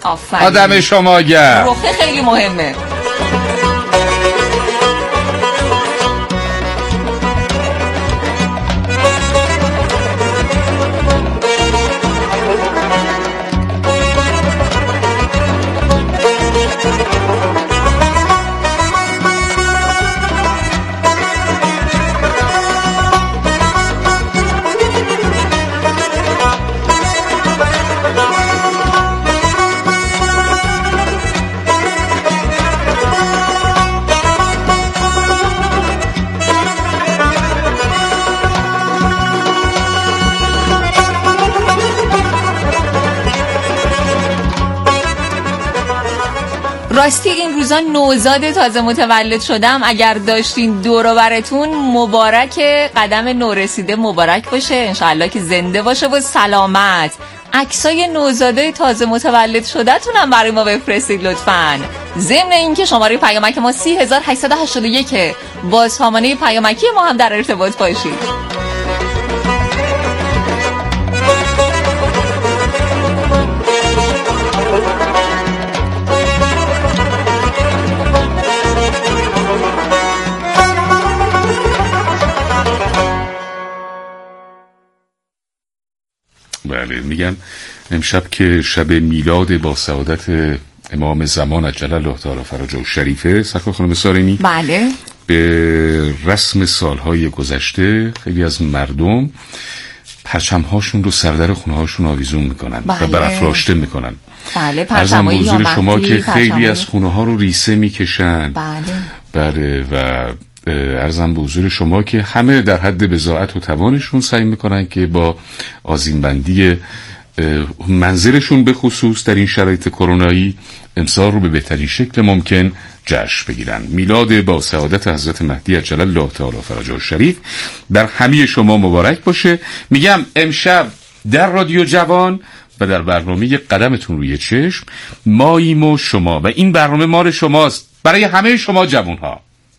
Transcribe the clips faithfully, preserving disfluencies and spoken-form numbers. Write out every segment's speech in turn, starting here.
آفرین. آدم شماگر. رخه خیلی مهمه. راستی این روزا نوزاد تازه متولد شدم، اگر داشتین دور و برتون مبارک، قدم نورسیده مبارک باشه، انشالله که زنده باشه و سلامت. عکسای نوزاده تازه متولد شده تونم برای ما بفرستید لطفاً. ضمن این که شماره پیامک ما سی هزار و هشتصد و هشتاد و یک، با سامانه پیامکی ما هم در ارتباط باشید. بله، میگم امشب که شب میلاد با سعادت امام زمان عجل الله تعالی فرجه و شریفه سرکار خانم سارمی، بله، به رسم سالهای گذشته خیلی از مردم پرچمهاشون رو سردر خونه هاشون آویزون میکنن بله. و برافراشته میکنن. بله، ارزم به حضور شما که خیلی پرچمایی. از خونه ها رو ریسه میکشن. بله. بله، و ارزم به حضور شما که همه در حد بضاعت و توانشون سعی میکنن که با آذین‌بندی منزلشون به خصوص در این شرایط کرونایی امسال رو به بهترین شکل ممکن جشن بگیرن. میلاد با سعادت حضرت مهدی عجل الله تعالی فرجه الشریف در همه شما مبارک باشه. میگم امشب در رادیو جوان و در برنامه قدمتون روی چشم ماییم و شما، و این برنامه مال شماست، برای همه شما جوان ها.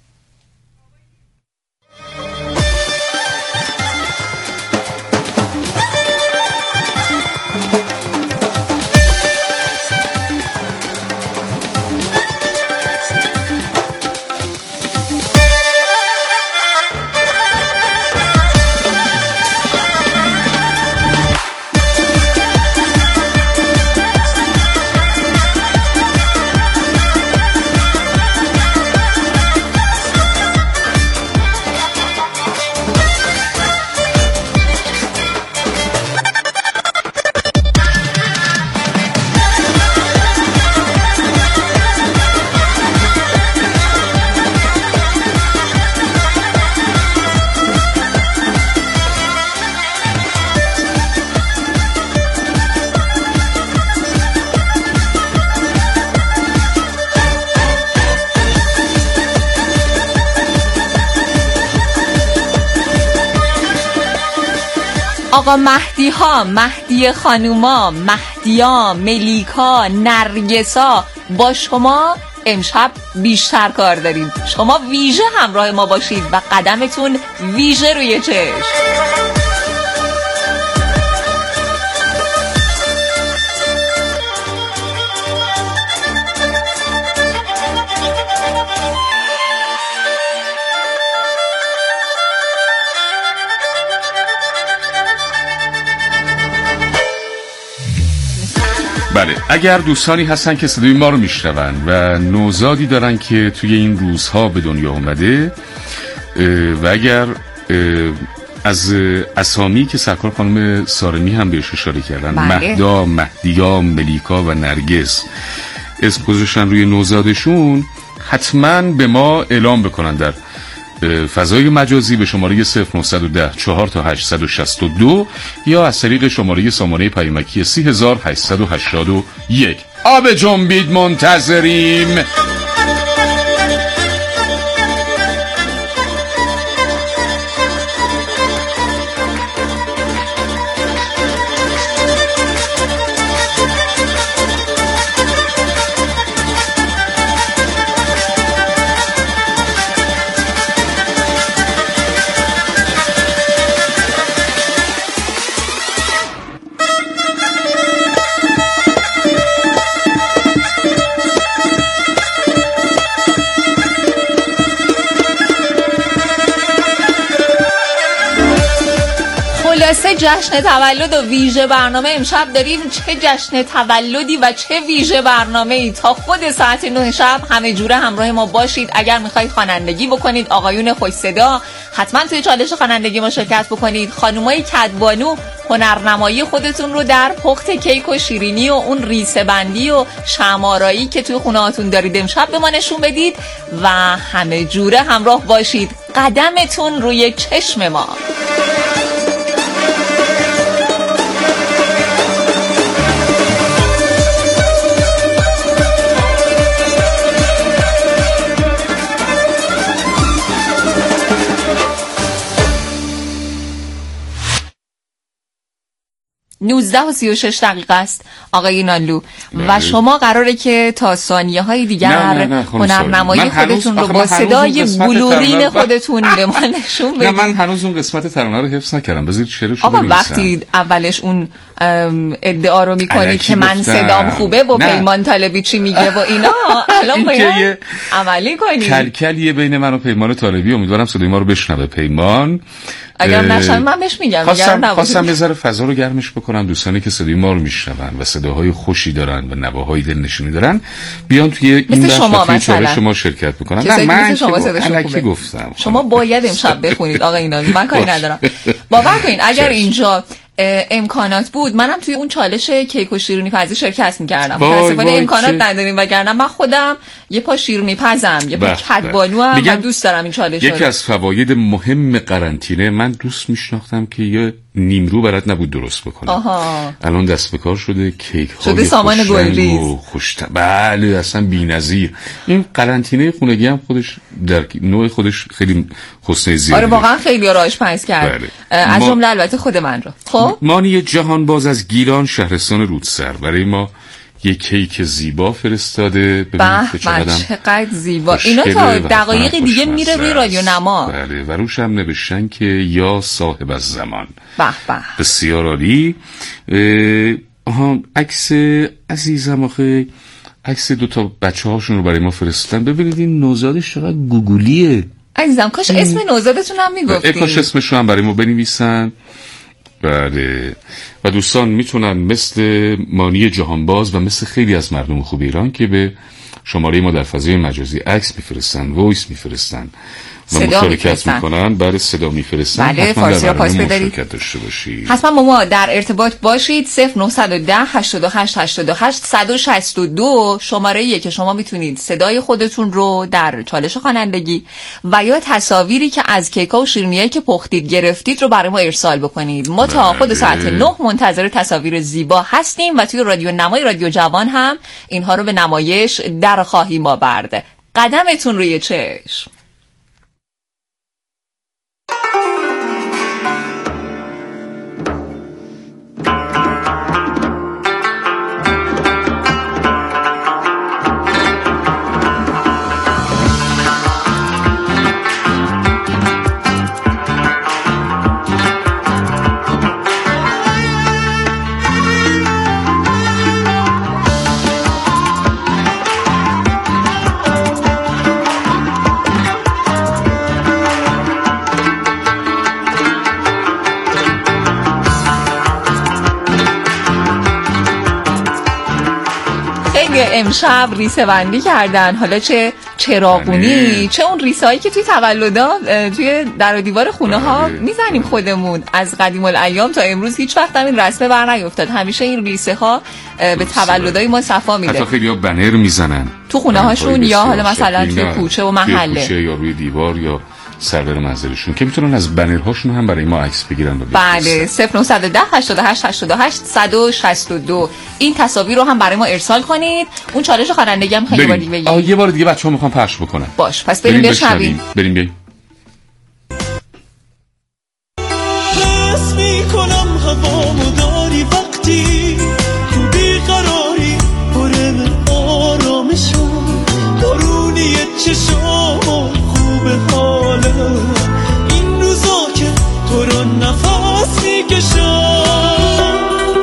آقا مهدی ها، مهدی خانوما، مهدیا، ملیکا، نرگسا، با شما امشب بیشتر کار داریم. شما ویژه همراه ما باشید و قدمتون ویژه روی چشم. بله، اگر دوستانی هستن که صدای ما رو میشنون و نوزادی دارن که توی این روزها به دنیا اومده و اگر از اسامی که سرکار خانم سارمی هم بهش اشاره کردن، بله. مهدا، مهدیا، ملیکا و نرگس اسم گذاشتن روی نوزادشون، حتما به ما اعلام بکنن در فضای مجازی به شماره صفر نهصد و ده چهار تا هشتصد و شصت و دو یا از طریق شماره سامانه پیامکی سی هزار و هشتصد و هشتاد و یک. آب جنبید، منتظریم. چه جشن تولد و ویژه برنامه امشب داریم. چه جشن تولدی و چه ویژه برنامه‌ای. تا خود ساعت نه شب همه جوره همراه ما باشید. اگر میخواید خوانندگی بکنید، آقایون خوش صدا حتما توی چالش خوانندگی ما شرکت بکنید. خانمای کدبانو هنرنمایی خودتون رو در پخت کیک و شیرینی و اون ریسه بندی و شمارایی که توی خونه‌هاتون دارید امشب به ما نشون بدید و همه جوره همراه باشید. قدمتون روی چشم ما. نوزده و سی و شش دقیقه است آقای نالو و شما قراره که تا ثانیه های دیگر هنرنمایی خودتون رو با صدای بلورین خودتون به ما نشون بدید. نه من هنوز اون قسمت ترانه رو حفظ نکردم. بذارید شعرشو بنویسم. آقا وقتی اولش اون ادعا رو میکنید که من صدام خوبه و پیمان طالبی چی میگه و اینا، الان باید عملی کنید. کلکلیه بین من و پیمان طالبی. امیدوارم صدای ما رو بشنوه پیمان. اگر نشن من بهش میگم. خواستم خواستم یه ذره فضا رو گرمش بکنم. دوستانی که صدای ما رو میشنون و صداهای خوشی دارن و نواهای دلنشینی دارن بیان توی این بخش چالش شما شرکت بکنن. نه من شما الکی گفتم. شما باید امشب بخونید آقا اینا. من کاری ندارم. باور کنین اگر اینجا امکانات بود منم توی اون چالش کیک و شیرینی پزی شرکت می‌کردم. متأسفانه امکانات نداریم وگرنه من خودم یه پا شیرینی پزم، یه پا کدبانو هم و دوست دارم این چالش رو. یکی از فواید مهم قرنطینه من دوست میشناختم که یه نیمرو برات نبود درست بکنم. آها. الان دست به کار شده کیک های سامان گلریز خوش. بله اصلا بی‌نظیر. این قرنطینه خونگی هم خودش در نوع خودش خیلی حسن زیادی. آره واقعا خیلی راهش پنس کرد. بله. از جمله البته خود من رو. خب مانی جهان باز از گیلان شهرستان رودسر برای ما یه کیک زیبا فرستاده. ببینید که چقدر زیبا. اینا تا دقایق دیگه میره روی رادیو نما. بله و روش هم نوشتن که یا صاحب از زمان. به به بسیار عالی. آها عکس عزیزم آخه عکس دو تا بچه هاشون رو برای ما فرستادن. ببینید این نوزادش چقدر گوگولیه. عزیزم کاش اسم نوزادتون هم میگفتین. کاش اسمش رو هم برای ما بنویسن. بله و دوستان میتونن مثل مانی جهانباز و مثل خیلی از مردم خوب ایران که به شماره ما در فضای مجازی عکس میفرستن، وایس میفرستن و مشارکت میکنن، بعد صدا میفرستن. بله فارسی را پاس بدارید. حتما با ما در ارتباط باشید. صفر نه یک صفر هشت هشت هشت هشت شش دو شماره ایه که شما میتونید صدای خودتون رو در چالش خوانندگی و یا تصاویری که از کیکا و شیرینیایی که پختید گرفتید رو برای ما ارسال بکنید. ما تا خود ساعت نه منتظر تصاویر زیبا هستیم و توی رادیو نمای رادیو جوان هم اینها رو به نمایش در خواهیم آورد. قدمتون روی چشم. امشب ریسه بندی کردن، حالا چه چراغونی چه اون ریسایی که توی تولدا توی در و دیوار خونه ها میزنیم خودمون از قدیم الایام تا امروز. هیچ وقت هم این رسمه بر نیفتاد. همیشه این ریسه ها به تولدای ما صفا میده. حتی خیلی ها بنر میزنن تو خونه هاشون یا حالا مثلا توی کوچه و محله، کوچه یا روی دیوار یا سرور منزلشون که میتونن از بنرهاشون هم برای ما عکس بگیرن و بله. صفر نه یک صفر هشت هشت هشت هشت شش دو این تصاویر رو هم برای ما ارسال کنید. اون چالش خوانندگی هم خیلی بار دیگه بگید. آه یه بار دیگه بچه‌ها میخوان پخش بکنن. باش پس بریم بشنویم. بریم بریم. حس میکنم هوامو داری وقتی بیقراری پر آرامشو بارونی چشام خوبه حالم این روزا که تو رو نفس میکشم.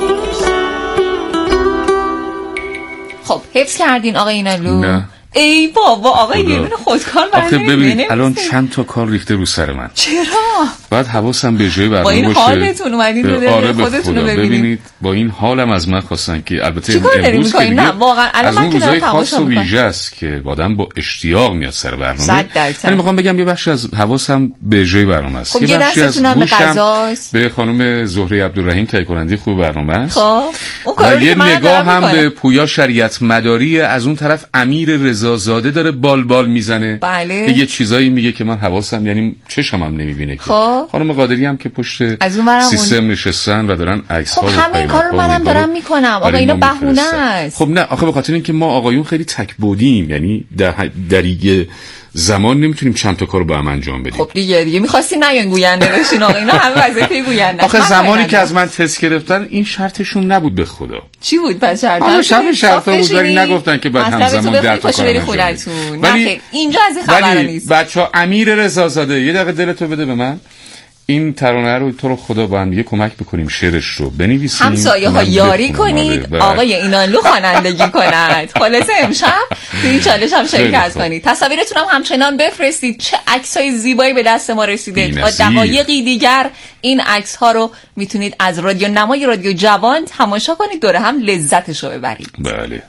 خب حفظ کردین آقای اینالو؟ نه. ای بابا آقای یه دونه خودکار برنه. آخه ببینید الان چند تا کار ریخته رو سر من. چرا؟ بعد حواسم به جای برنامه باشه. با این باشه. حالتون اومدین رو آره خودتون رو ببینید. ببینید با این حالم از من خواستن که البته چیکار داریم امروز می‌کنین؟ نه واقعا از اون روزای خاص و می‌کنم. ویژه است که آدم با اشتیاق میاد سر برنامه. صد درصد. من میخوام بگم یه بخش از حواسم به جای برنامه است. خب یه بخشی از به گوشم غذاست. به خانم زهره عبدالرحیم تهیه کننده خوب برنامه است. خب اون کارو یه که من نگاه هم می‌کنم. به پویا شریعت مداری، از اون طرف امیر رضازاده داره بال بال میزنه. بله. یه چیزایی میگه که من حواسم یعنی چشمم هم نمیبینه که. خب. خانم قادری هم که پشت اون... سیستم نشستن و دارن عکس ها خب همین کارو منم دارم میکنم. آقا اینا بهونه است. خب نه آخه به خاطر اینکه ما آقایون خیلی تکبودیم، یعنی در در یه زمان نمیتونیم چند تا کارو با هم انجام بدیم. خب دیگه دیگه می‌خواستیم نیان گوینده بشین آقا اینا همه وظیفه گوینده. آخه زمانی که از من تست گرفتن این شرطشون نبود به خدا. چی بود پس شرط؟ آره شب شرط بود ولی نگفتن که بعد همزمان در تا کار خودتون. ولی اینجا از این خبر نیست. بچا امیر رضازاده یه دقیقه دلتو بده به من. این ترانه رو تو رو خدا با هم یه کمک بکنیم شعرش رو بنویسیم، همسایه ها یاری کنید، آقای اینانلو خوانندگی کند. خلاصه امشب تو این چالش هم شرکت کنید. تصاویرتون هم همچنان بفرستید. چه عکسای زیبایی به دست ما رسیده. تا دقایقی دیگر این عکس ها رو میتونید از رادیو نمای رادیو جوان تماشا کنید، دوره هم لذتش رو ببرید. بله.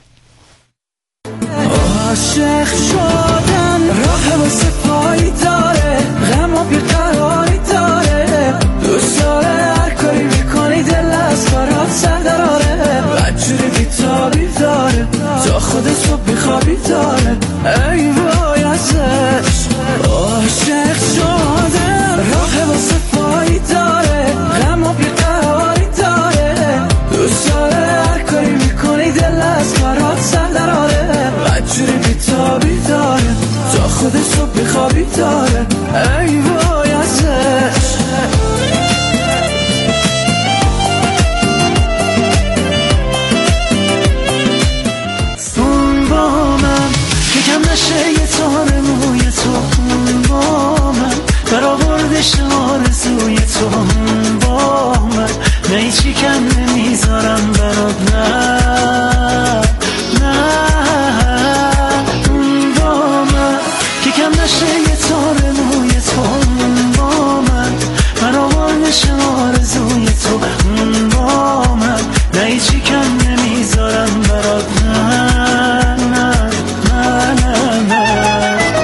عاشق شدن راه واسه پای داره، غم و بیقراری داره، دوست داره هر کاری میکنی دل از کارات سر دراره، بدجوری بیتابی داره تا خودت رو بخوابی داره، ای وای ازش. عاشق شدن راه واسه پای داره، غم و بیقراری داره، دوست داره هر کاری میکنی دل از کارات سر دراره، بدجوری بیتابی داره تا خودش رو بخوابی داره، ای وای ازش. اون با من که کم نشه یه تار موی تو، اون با من برآوردش آرزوی تو، اون با من نه هیچی کم نمیذارم برات، نه نشه یه تار موی تو، با من من آوردش آرزوی تو، با من نه هیچی کم نمیذارم برات، نه نه نه نه نه.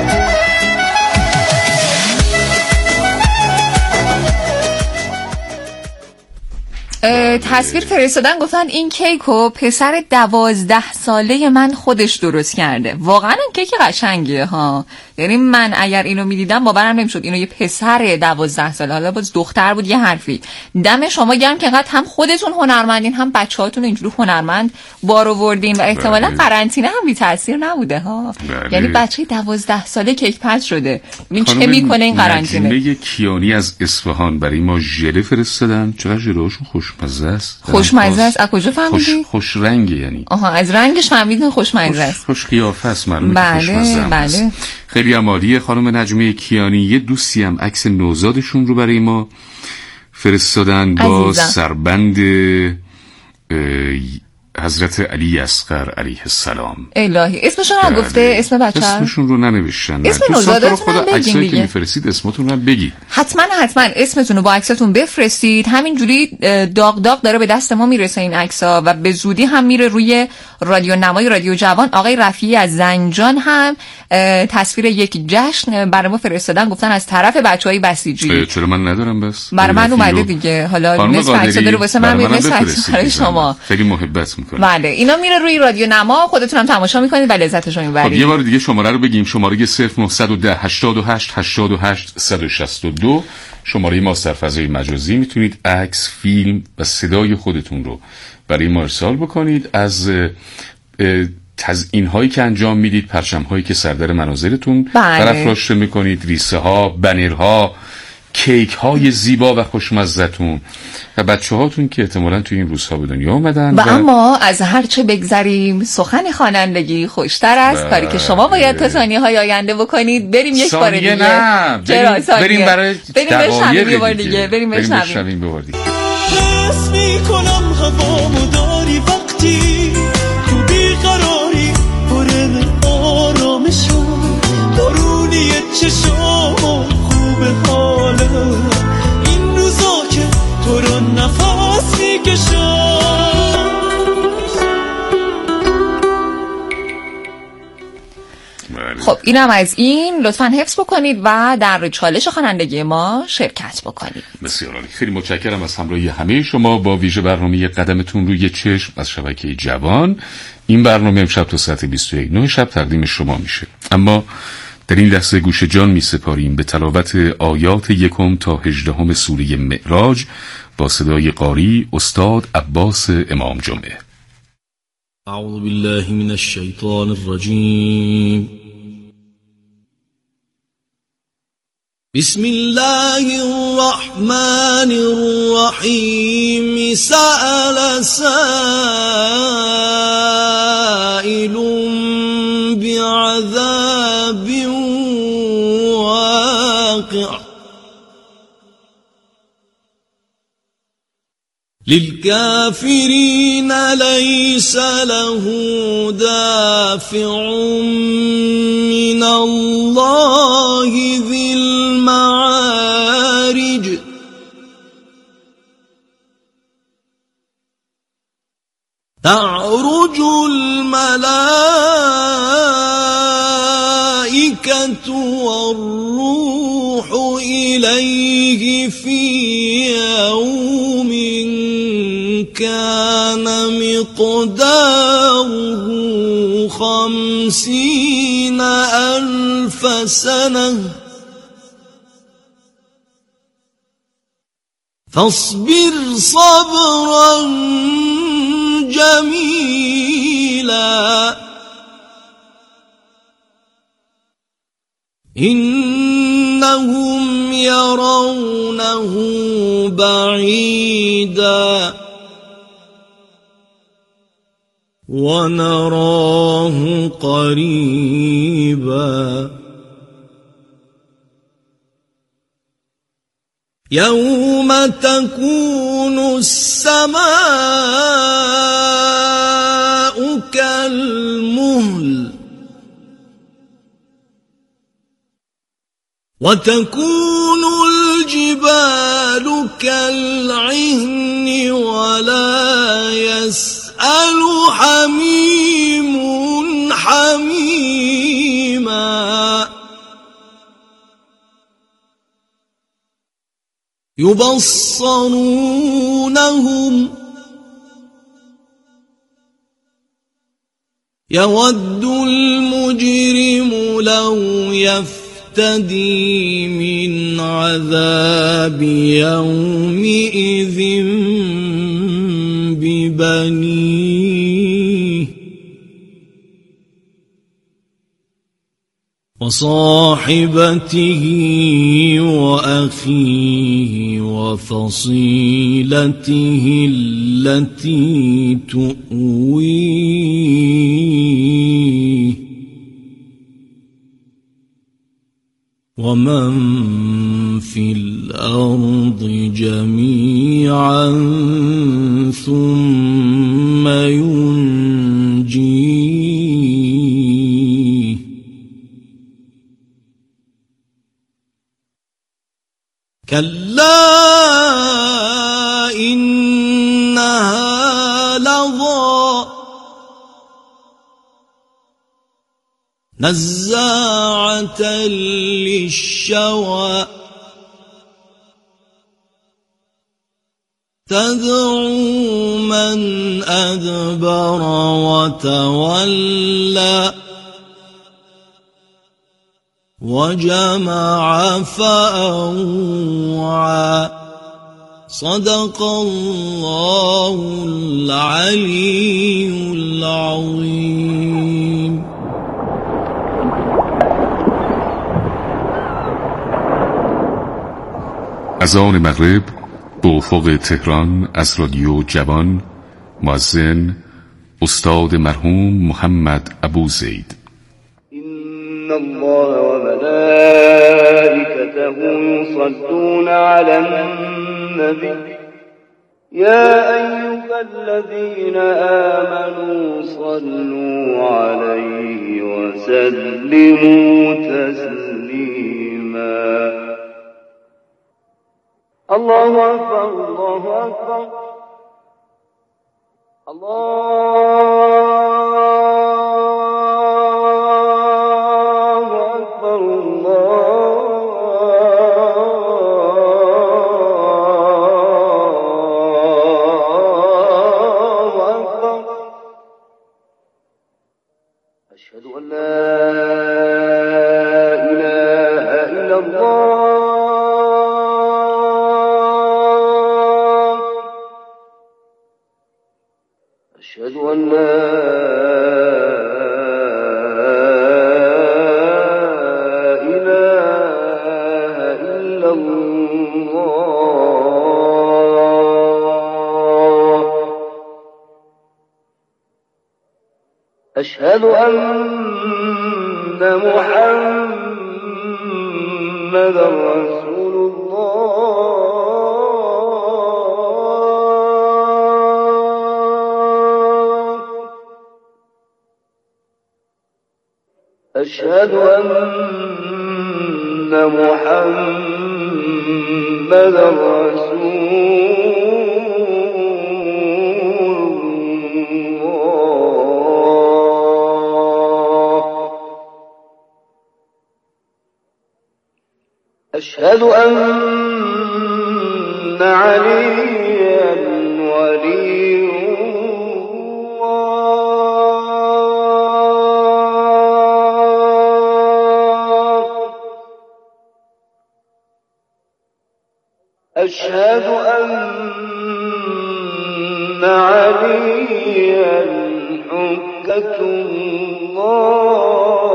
تصویر فرستادن گفتن این کیکو پسر دوازده ساله من خودش درست کرده. واقعا این کیک قشنگیه ها، یعنی من اگر اینو میدیدم باورم نمیشد اینو یه پسر دوازده ساله، حالا باز دختر بود یه حرفی. دم شما گرم که انقدر هم خودتون هنرمندین هم بچه‌هاتون اینجوری هنرمند بار آوردین و احتمالاً قرنطینه هم بی تاثیر نبوده ها. بله. یعنی بچه دوازده ساله کیک پز شده. ببین چه میکنه این قرنطینه. نجمه کیانی از اصفهان برای ما ژله فرستادن. چقدر ژله‌هاشون خوشمزه است. خوشمزه است. از کجا فهمیدی؟ خوش خوش رنگه یعنی. آها از رنگش فهمیدین خوشمزه است. خوش قیافه است معلومه. بله بله. خیلی عالیه. خانم نجمه کیانی یه دوستی هم عکس نوزادشون رو برای ما فرستادن با سربند حضرت علی اصغر علیه السلام. الهی اسمشون هم گفته اسم بچه اسمشون رو ننوشتن. اسم نوزادتون هم بگین دیگه. که میفرستید اسمتون هم بگید. حتما حتما اسمتون رو با عکستون بفرستید. همینجوری داغ داغ داره به دست ما میرسه این عکس‌ها و به زودی هم میره روی رادیو نمای رادیو جوان. آقای رفیعی از زنجان هم تصویر یک جشن برای ما فرستادن، گفتن از طرف بچهای بسیجی. چرا من ندارم بس؟ برای من اومده دیگه. حالا نصف عکس‌ها داره واسه من میاد، نصف عکس‌ها برای شما. خیلی محبت میکنه. بله اینا میره روی رادیو نما، خودتون هم تماشا میکنید و لذتش رو میبرید. خب یه بار دیگه شماره رو بگیم. شماره صفر نه یک صفر هشتاد و هشت هشتاد و هشت صد و شصت و دو شماره ما در فضای مجازی. میتونید عکس، فیلم و صدای خودتون رو برای ما ارسال بکنید از تزیین هایی که انجام میدید، پرچم هایی که سردر مناظرتون برافراشته میکنید، ریسه ها، بنرها، کیک های زیبا و خوشمزتون و بچه هاتون که احتمالاً توی این روزها به دنیا آمدن. و, و اما از هر چه بگذریم سخن خوانندگی خوشتر است. کاری که شما باید تا ثانیه های آینده بکنید. بریم یک بار دیگه. نه بریم, بریم برای بریم بشنویم یه بار دیگه. بریم بشنویم یه بار دیگه. حس میکنم هوامو داری وقتی تو بیقراری پر آرامشم، بارونی چشام خوب حالم، خب اینم از این. لطفاً حفظ بکنید و در چالش خوانندگی ما شرکت بکنید. بسیار عالی. خیلی متشکرم از همراهی همه شما با ویژه برنامه قدمتون روی چشم از شبکه جوان. این برنامه امشب تا ساعت بیست و یک نه شب تقدیم شما میشه. اما در این لحظه گوش جان می سپاریم به تلاوت آیات یکم تا هجدهم سوره معراج با صدای قاری استاد عباس امام جمعه. اعوذ بالله من الشیطان الرجیم. بسم الله الرحمن الرحیم. سأل سائل بعذاب واقع للكافرين ليس له دافع من الله ذي المعارج تعرج الملائكة والروح إليه في يوم كان مقداره خمسين ألف سنة فاصبر صبرا جميلا إنهم يرونه بعيدا ونراه قريبا يوم تكون السماء كالمهل وتكون الجبال كالعهن ولا يسأل حميم حميما يبصرونهم يود المجرم لو يفتدي من عذاب يومئذ ببنيه وصاحبته وأخيه وفصيلته التي تؤويه ومن في الأرض جميعا ثم ينجيه كلا إنها لظى نزاعة للشوى تدعو من أدبر وتولى وجمع فأوعى صدق الله العلي العظيم. اذان مغرب به افق تهران از رادیو جوان. مؤذن استاد مرحوم محمد ابوزید. إن الله وملائكته يصلون على النبي يا أيها الذين آمنوا صلوا عليه وسلموا تسليما. الله أكبر الله أكبر الله أشهد أن لا إله إلا الله أشهد أن لا إله إلا الله أشهد أن محمدا رسول الله أشهد أن محمدا رسول أشهد أن عليا ولي الله أشهد أن عليا حجة الله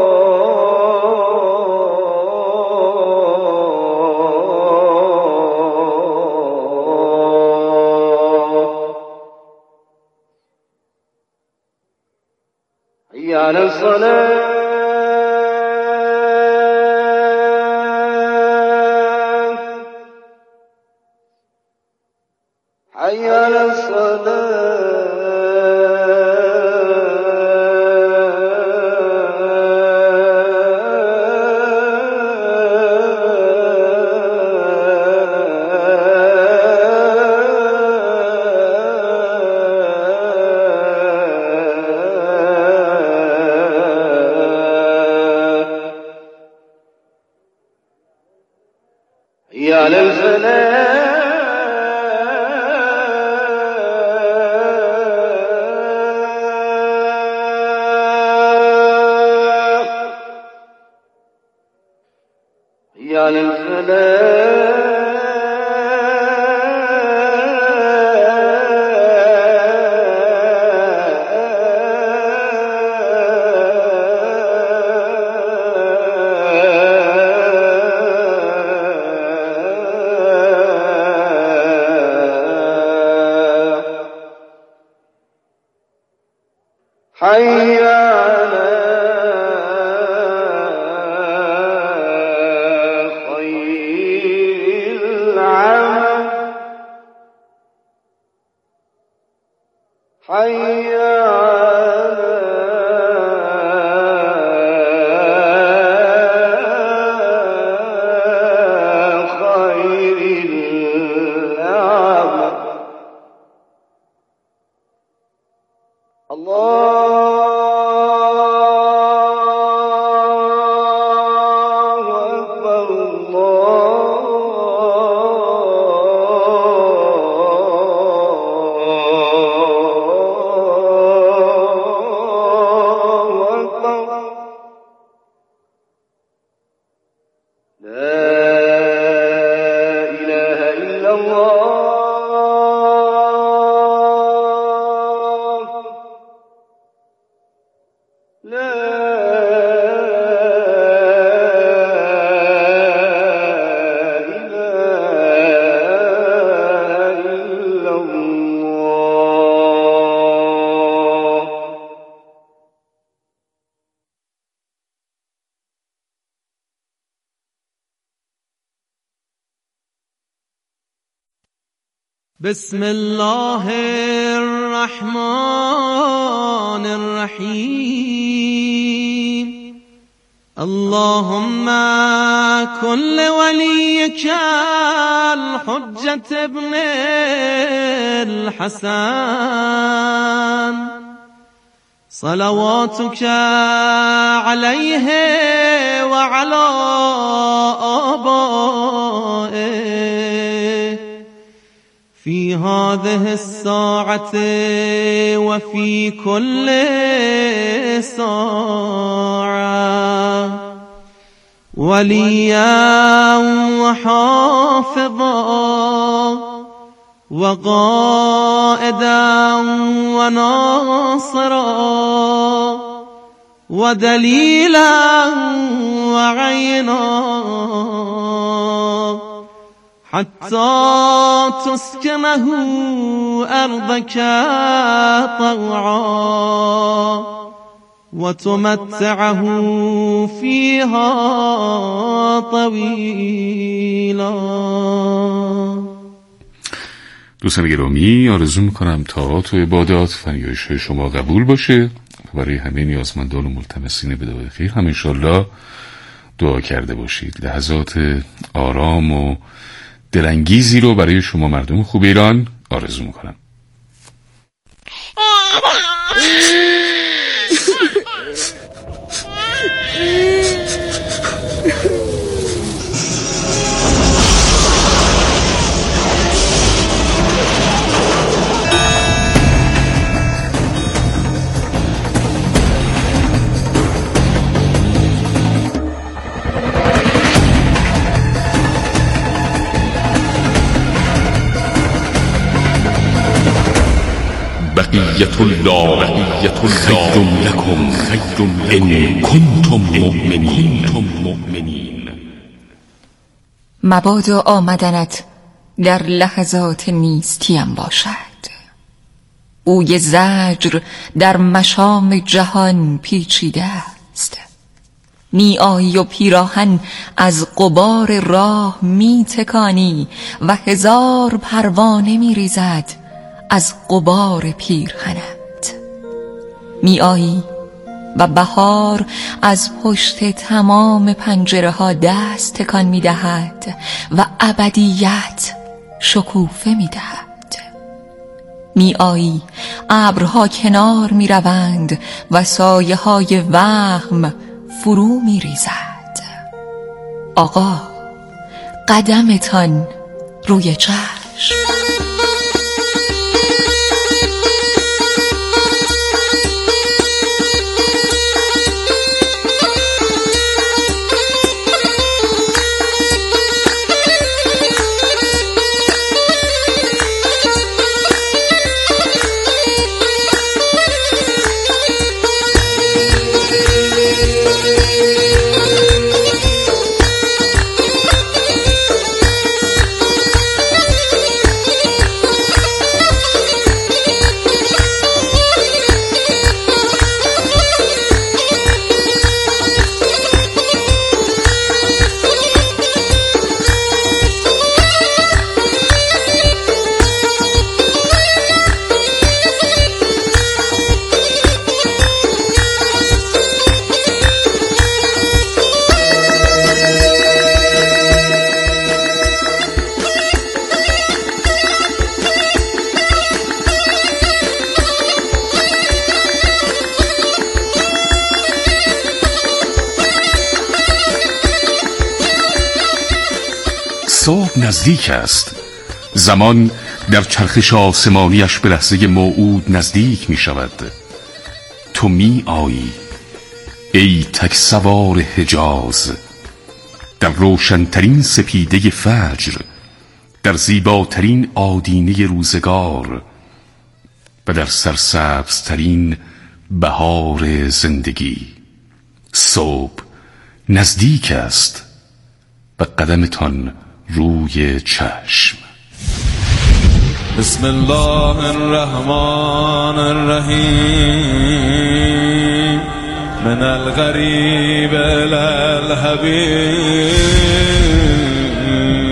حي على الصلاة حي على حي على الفلاح حي على الفلاح حي على خير العمل حي على خير العمل الله أكبر الله أكبر لا إله إلا الله لا إله إلا الله بسم الله الرحمن الرحيم اللهم كن لوليك الحجة ابن الحسن صلواتك عليه وعلى آبائه في هذه الساعة وفي كل ساعة وليا وحافظا وقائدا وناصرا ودليلا وعينا حتى تسكنه أرضك طوعا وتمتعه فيها طويلا. دوستان گرامی، آرزو میکنم طاعات و عبادات فرمایش شما قبول باشه. برای همه نیازمندان و ملتمسین به دعای خیر هم انشالله دعا کرده باشید. لحظات آرام و دلانگیزی رو برای شما مردم خوب ایران آرزو میکنم. بقیت الله بقیت الله خیر لکم خیر ان کنتم مؤمنین. مبادا آمدنت در لحظات نیستیم باشد. بوی زجر در مشام جهان پیچیده است. می آیی و پیراهن از غبار راه می تکانی و هزار پروانه می ریزد از غبار پیرهنت. می آیی و بهار از پشت تمام پنجره ها دست تکان می دهد و ابدیت شکوفه می دهد. می آیی ابرها کنار می روند و سایه های وهم فرو می ریزد. آقا، قدمتان روی چشم. صبح نزدیک است. زمان در چرخش آسمانیش به لحظه موعود نزدیک می شود. تو می آیی ای تک سوار حجاز، در روشنترین سپیده فجر، در زیباترین آدینه روزگار و در سرسبزترین بهار زندگی. صبح نزدیک است و قدمتان روی چشم. بسم الله الرحمن الرحیم من الغریب الی الحبیب